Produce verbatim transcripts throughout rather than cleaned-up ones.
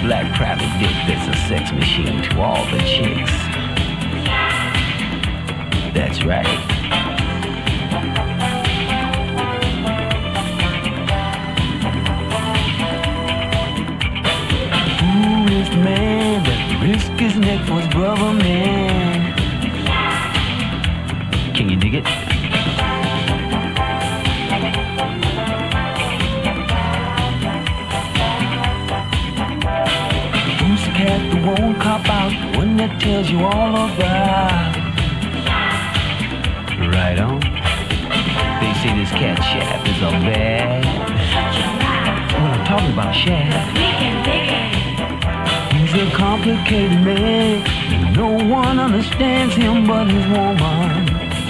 black private dick that's a sex machine to all the chicks. That's right. Who is the man that risked his neck for his brother, man? Can you dig it? Who's the cat that won't cop out when that tells you all about? Right on. They say this cat Shaft is a bad. When I'm talking about Shaft, he's a complicated man. No one understands him but his woman.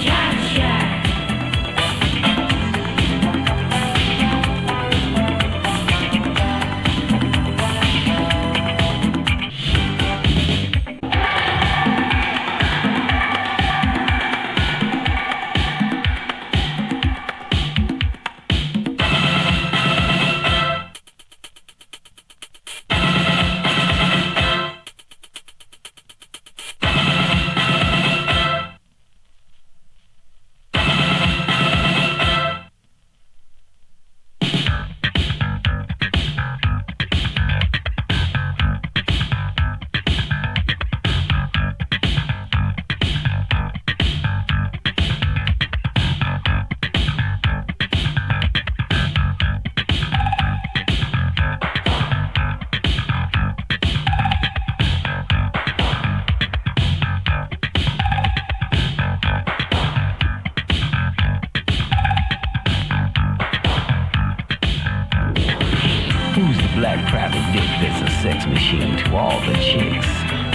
Who's the black private dick that's a sex machine to all the chicks?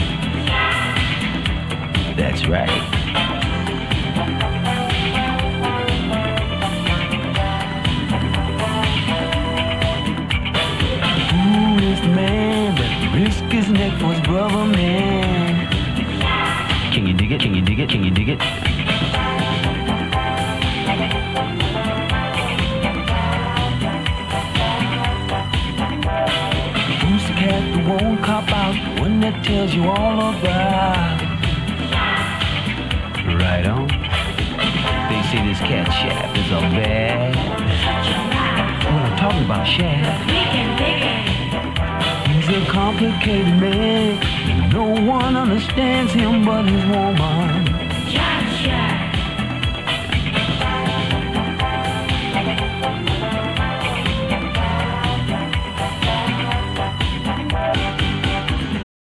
That's right. Who is the man that risked his neck for his brother, man? Can you dig it? Can you dig it? Can you dig it? Cat that won't cop out when that tells you all about. Right on. They say this cat Shaft is a bad. When I'm talking about Shaft, he's a complicated man. No one understands him but his woman.